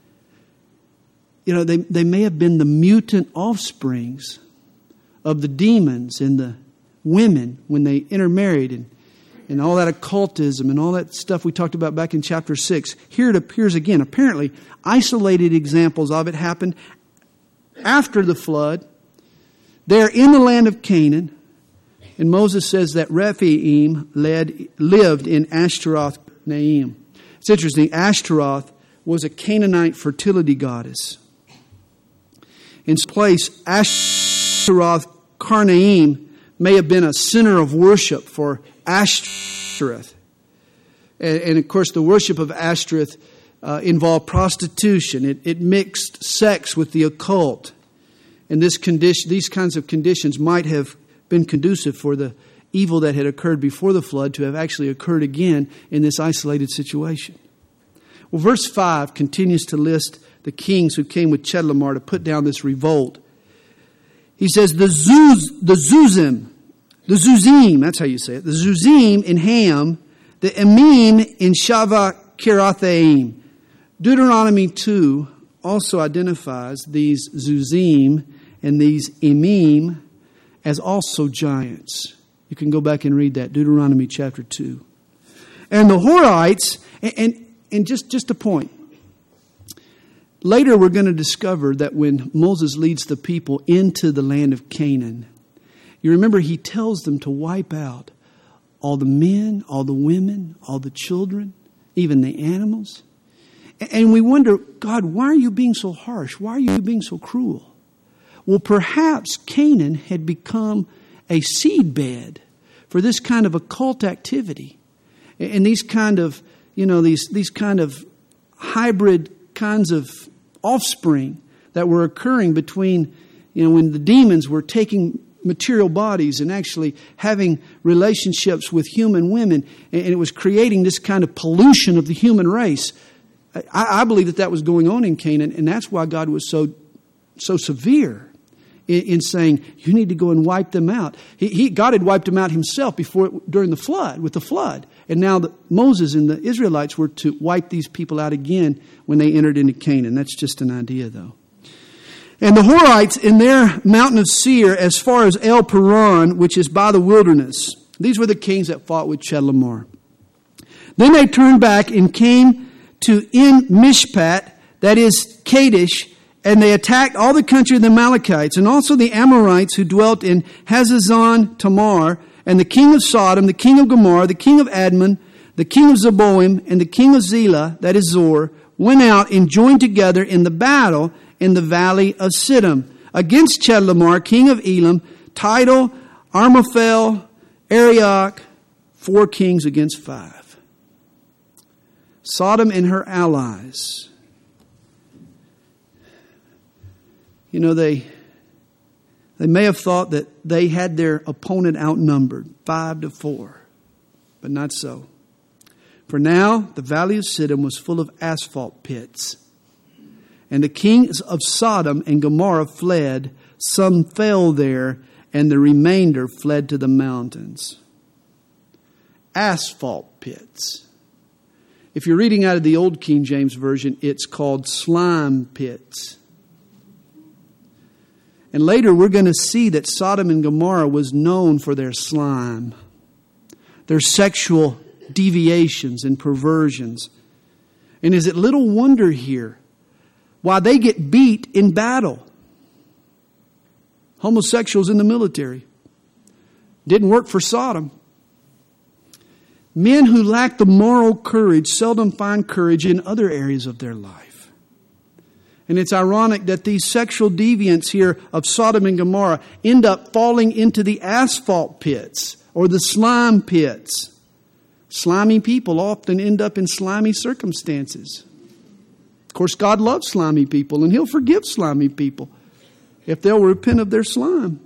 they may have been the mutant offsprings of the demons and the women when they intermarried and all that occultism and all that stuff we talked about back in chapter 6. Here it appears again. Apparently, isolated examples of it happened after the flood. They're in the land of Canaan. And Moses says that Rephaim lived in Ashtaroth Naim. It's interesting. Ashtaroth was a Canaanite fertility goddess. In place, Ashtaroth Karnaim may have been a center of worship for Ashtoreth. And of course, the worship of Ashtoreth involved prostitution. It mixed sex with the occult. And these kinds of conditions might have been conducive for the evil that had occurred before the flood to have actually occurred again in this isolated situation. Well, verse 5 continues to list the kings who came with Chedorlaomer to put down this revolt. He says, the Zuzim, that's how you say it, the Zuzim in Ham, the Emim in Shava Kirathaim. Deuteronomy 2 also identifies these Zuzim and these Emim as also giants. You can go back and read that, Deuteronomy chapter 2. And the Horites, and just a point. Later we're going to discover that when Moses leads the people into the land of Canaan, you remember he tells them to wipe out all the men, all the women, all the children, even the animals. And we wonder, God, why are you being so harsh? Why are you being so cruel? Well, perhaps Canaan had become a seedbed for this kind of occult activity. And these kind of, these kind of hybrid kinds of offspring that were occurring between, when the demons were taking material bodies and actually having relationships with human women, and it was creating this kind of pollution of the human race. I believe that was going on in Canaan, and that's why God was so severe in saying, you need to go and wipe them out. God had wiped them out himself during the flood, with the flood. And now Moses and the Israelites were to wipe these people out again when they entered into Canaan. That's just an idea, though. And the Horites in their mountain of Seir, as far as El Paran, which is by the wilderness. These were the kings that fought with Chedorlaomer. Then they turned back and came to En Mishpat, that is Kadesh, and they attacked all the country of the Amalekites, and also the Amorites who dwelt in Hazazon Tamar, and the king of Sodom, the king of Gomorrah, the king of Admon, the king of Zeboim, and the king of Zelah, that is Zor, went out and joined together in the battle in the valley of Siddim against Chedorlaomer, king of Elam, Tidal, Armophel, Arioch, 4 kings against 5. Sodom and her allies. They may have thought that they had their opponent outnumbered, 5-4, but not so. For now, the valley of Siddim was full of asphalt pits. And the kings of Sodom and Gomorrah fled. Some fell there, and the remainder fled to the mountains. Asphalt pits. If you're reading out of the Old King James Version, it's called slime pits. And later we're going to see that Sodom and Gomorrah was known for their slime, their sexual deviations and perversions. And is it little wonder here why they get beat in battle? Homosexuals in the military. Didn't work for Sodom. Men who lack the moral courage seldom find courage in other areas of their life. And it's ironic that these sexual deviants here of Sodom and Gomorrah end up falling into the asphalt pits or the slime pits. Slimy people often end up in slimy circumstances. Of course, God loves slimy people, and He'll forgive slimy people if they'll repent of their slime.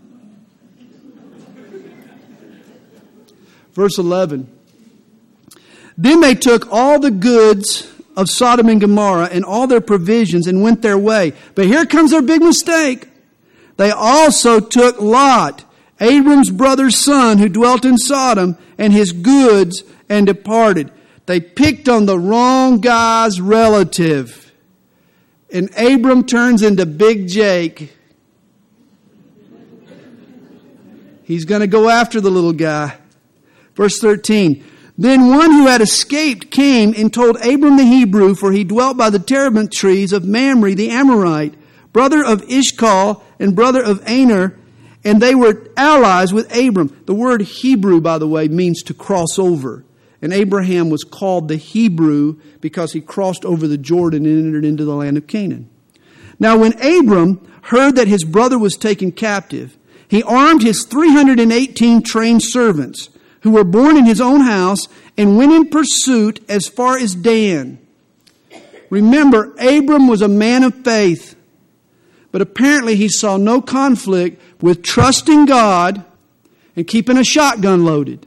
Verse 11. Then they took all the goods of Sodom and Gomorrah and all their provisions and went their way. But here comes their big mistake. They also took Lot Abram's brother's son who dwelt in Sodom, and his goods, and departed. They picked on the wrong guy's relative. And Abram turns into Big Jake. He's going to go after the little guy. Verse 13. Then one who had escaped came and told Abram the Hebrew, for he dwelt by the terebinth trees of Mamre the Amorite, brother of Ishcal and brother of Aner, and they were allies with Abram. The word Hebrew, by the way, means to cross over. And Abraham was called the Hebrew because he crossed over the Jordan and entered into the land of Canaan. Now when Abram heard that his brother was taken captive, he armed his 318 trained servants who were born in his own house and went in pursuit as far as Dan. Remember, Abram was a man of faith, but apparently he saw no conflict with trusting God and keeping a shotgun loaded.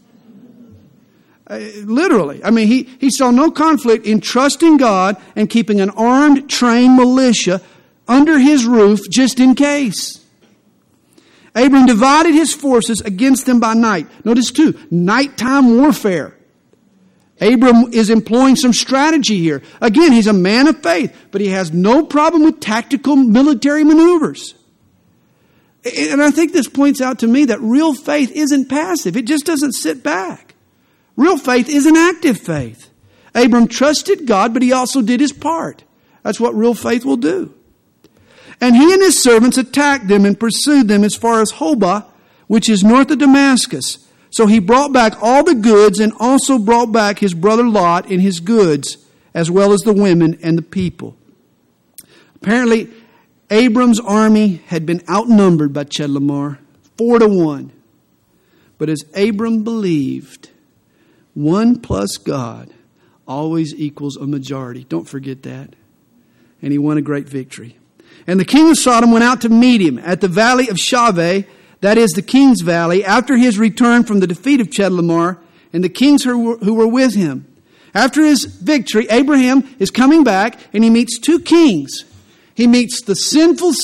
Literally. I mean, he saw no conflict in trusting God and keeping an armed, trained militia under his roof just in case. Abram divided his forces against them by night. Notice too, nighttime warfare. Abram is employing some strategy here. Again, he's a man of faith, but he has no problem with tactical military maneuvers. And I think this points out to me that real faith isn't passive. It just doesn't sit back. Real faith is an active faith. Abram trusted God, but he also did his part. That's what real faith will do. And he and his servants attacked them and pursued them as far as Hobah, which is north of Damascus. So he brought back all the goods and also brought back his brother Lot and his goods, as well as the women and the people. Apparently, Abram's army had been outnumbered by Chedorlaomer, 4-1. But as Abram believed, 1 plus God always equals a majority. Don't forget that. And he won a great victory. And the king of Sodom went out to meet him at the valley of Shaveh, that is the king's valley, after his return from the defeat of Chedorlaomer and the kings who were with him. After his victory, Abraham is coming back and he meets two kings. He meets the sinful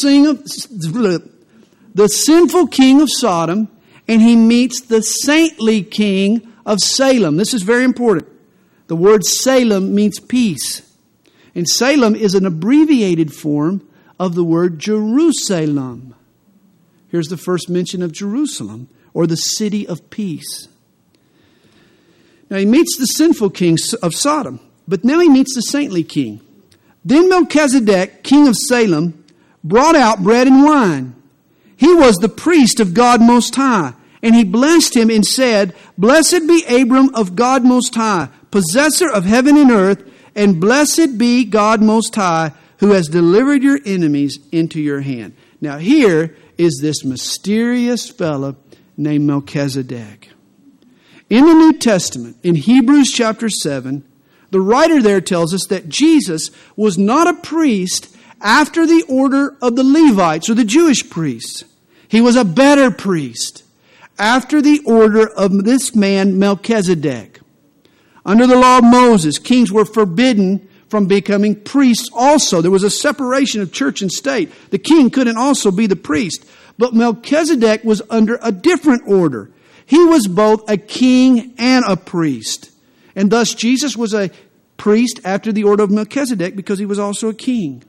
king of Sodom, and he meets the saintly king of Salem. This is very important. The word Salem means peace. And Salem is an abbreviated form of the word Jerusalem. Here's the first mention of Jerusalem, or the city of peace. Now he meets the sinful king of Sodom, but now he meets the saintly king. Then Melchizedek, king of Salem, brought out bread and wine. He was the priest of God Most High, and he blessed him and said, "Blessed be Abram of God Most High, possessor of heaven and earth, and blessed be God Most High, who has delivered your enemies into your hand." Now here is this mysterious fellow named Melchizedek. In the New Testament, in Hebrews chapter 7, the writer there tells us that Jesus was not a priest after the order of the Levites or the Jewish priests. He was a better priest after the order of this man Melchizedek. Under the law of Moses, kings were forbidden from becoming priests also. There was a separation of church and state. The king couldn't also be the priest. But Melchizedek was under a different order. He was both a king and a priest. And thus Jesus was a priest after the order of Melchizedek because he was also a king.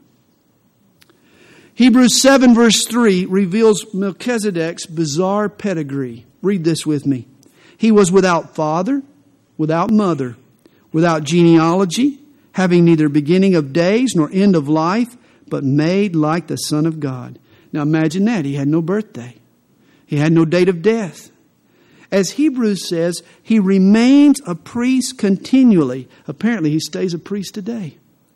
Hebrews 7 verse 3 reveals Melchizedek's bizarre pedigree. Read this with me. He was without father, without mother, without genealogy, having neither beginning of days nor end of life, but made like the Son of God. Now imagine that. He had no birthday. He had no date of death. As Hebrews says, he remains a priest continually. Apparently, he stays a priest today.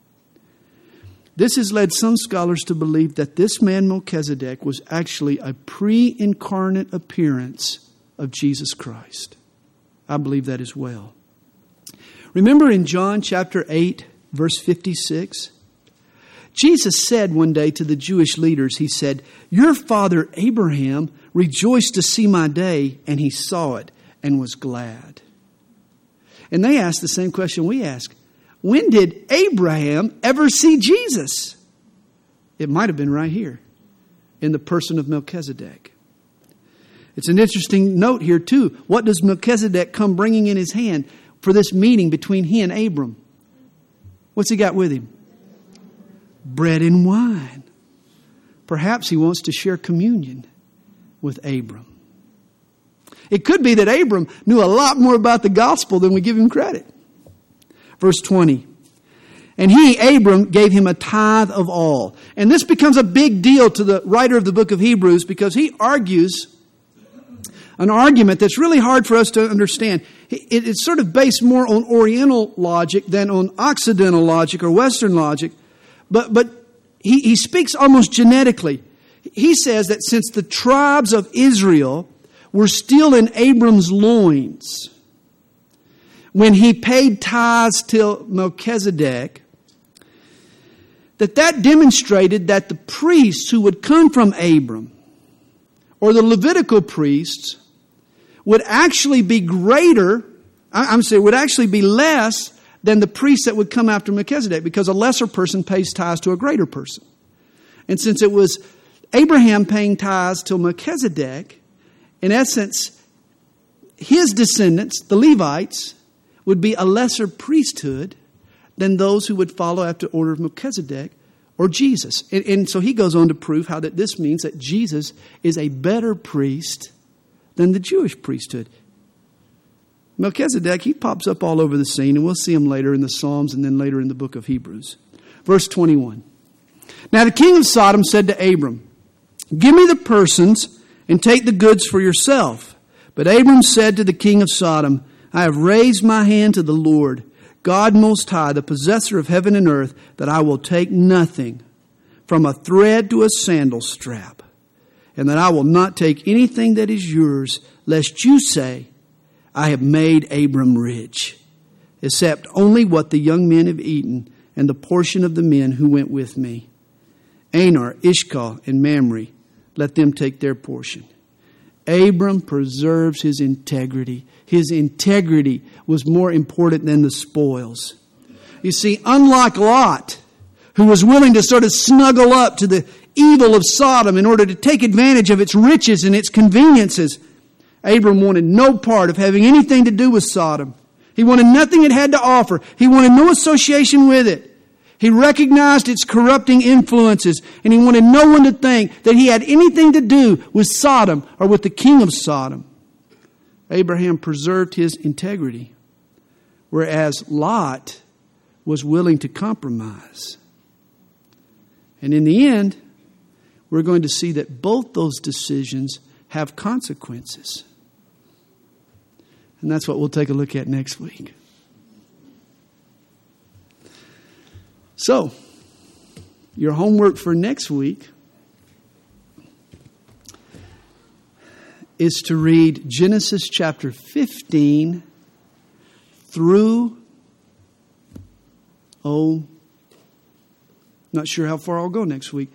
This has led some scholars to believe that this man Melchizedek was actually a pre-incarnate appearance of Jesus Christ. I believe that as well. Remember in John chapter 8, verse 56? Jesus said one day to the Jewish leaders, he said, "Your father Abraham rejoiced to see my day, and he saw it and was glad." And they asked the same question we ask. When did Abraham ever see Jesus? It might have been right here in the person of Melchizedek. It's an interesting note here too. What does Melchizedek come bringing in his hand for this meeting between he and Abram? What's he got with him? Bread and wine. Perhaps he wants to share communion with Abram. It could be that Abram knew a lot more about the gospel than we give him credit. Verse 20. And he, Abram, gave him a tithe of all. And this becomes a big deal to the writer of the book of Hebrews because he argues an argument that's really hard for us to understand. It's sort of based more on Oriental logic than on Occidental logic or Western logic. But he speaks almost genetically. He says that since the tribes of Israel were still in Abram's loins, when he paid tithes to Melchizedek, that demonstrated that the priests who would come from Abram, or the Levitical priests, would actually be greater, would actually be less than the priests that would come after Melchizedek, because a lesser person pays tithes to a greater person. And since it was Abraham paying tithes to Melchizedek, in essence, his descendants, the Levites, would be a lesser priesthood than those who would follow after the order of Melchizedek or Jesus. And so he goes on to prove how that this means that Jesus is a better priest than the Jewish priesthood. Melchizedek, he pops up all over the scene, and we'll see him later in the Psalms and then later in the book of Hebrews. Verse 21. Now the king of Sodom said to Abram, "Give me the persons and take the goods for yourself." But Abram said to the king of Sodom, "I have raised my hand to the Lord, God Most High, the possessor of heaven and earth, that I will take nothing, from a thread to a sandal strap, and that I will not take anything that is yours, lest you say, I have made Abram rich, except only what the young men have eaten, and the portion of the men who went with me. Anar, Ishcal, and Mamre, let them take their portion." Abram preserves his integrity. His integrity was more important than the spoils. You see, unlike Lot, who was willing to sort of snuggle up to the evil of Sodom in order to take advantage of its riches and its conveniences, Abram wanted no part of having anything to do with Sodom. He wanted nothing it had to offer. He wanted no association with it. He recognized its corrupting influences, and he wanted no one to think that he had anything to do with Sodom or with the king of Sodom. Abraham preserved his integrity, whereas Lot was willing to compromise. And in the end, we're going to see that both those decisions have consequences. And that's what we'll take a look at next week. So, your homework for next week is to read Genesis chapter 15 through, not sure how far I'll go next week,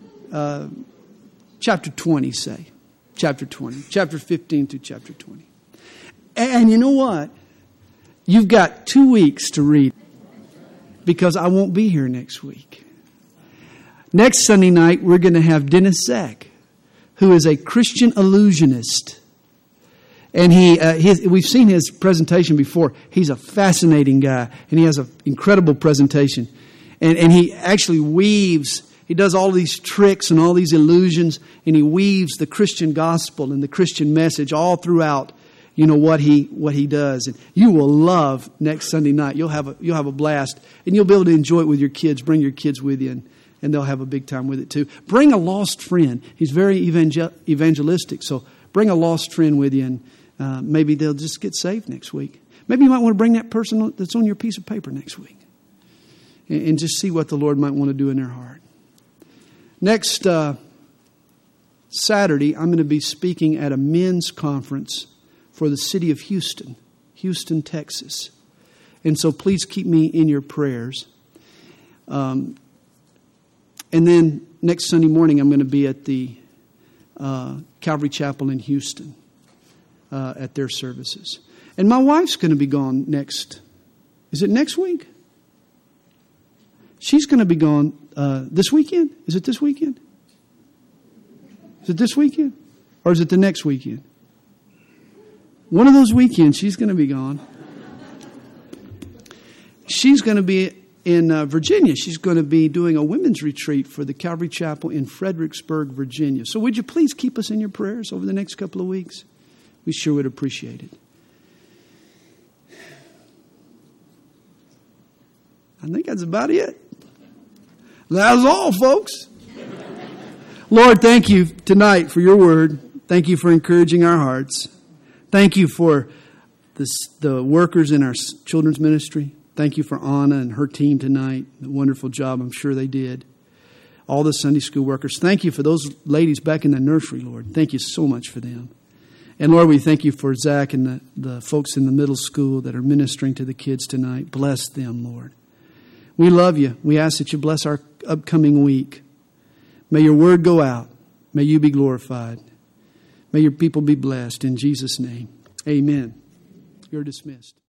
chapter 20, say. Chapter 20. Chapter 15 through chapter 20. And you know what? You've got 2 weeks to read, because I won't be here next week. Next Sunday night, we're going to have Dennis Sack, who is a Christian illusionist. And we've seen his presentation before. He's a fascinating guy, and he has an incredible presentation. And he actually weaves, he does all these tricks and all these illusions, and he weaves the Christian gospel and the Christian message all throughout, what he does. And you will love next Sunday night. You'll have a blast, and you'll be able to enjoy it with your kids. Bring your kids with you, and they'll have a big time with it too. Bring a lost friend. He's very evangelistic, so bring a lost friend with you, and maybe they'll just get saved next week. Maybe you might want to bring that person that's on your piece of paper next week, and just see what the Lord might want to do in their heart. Next Saturday, I'm going to be speaking at a men's conference for the city of Houston, Texas. And so please keep me in your prayers. And then next Sunday morning, I'm going to be at the Calvary Chapel in Houston at their services. And my wife's going to be gone is it next week? She's going to be gone this weekend. Is it this weekend? Or is it the next weekend? One of those weekends, she's going to be gone. She's going to be in Virginia. She's going to be doing a women's retreat for the Calvary Chapel in Fredericksburg, Virginia. So would you please keep us in your prayers over the next couple of weeks? We sure would appreciate it. I think that's about it. That's all, folks. Lord, thank you tonight for your word. Thank you for encouraging our hearts. Thank you for the workers in our children's ministry. Thank you for Anna and her team tonight. The wonderful job I'm sure they did. All the Sunday school workers. Thank you for those ladies back in the nursery, Lord. Thank you so much for them. And Lord, we thank you for Zach and the folks in the middle school that are ministering to the kids tonight. Bless them, Lord. We love you. We ask that you bless our upcoming week. May your word go out. May you be glorified. May your people be blessed. In Jesus' name, amen. You're dismissed.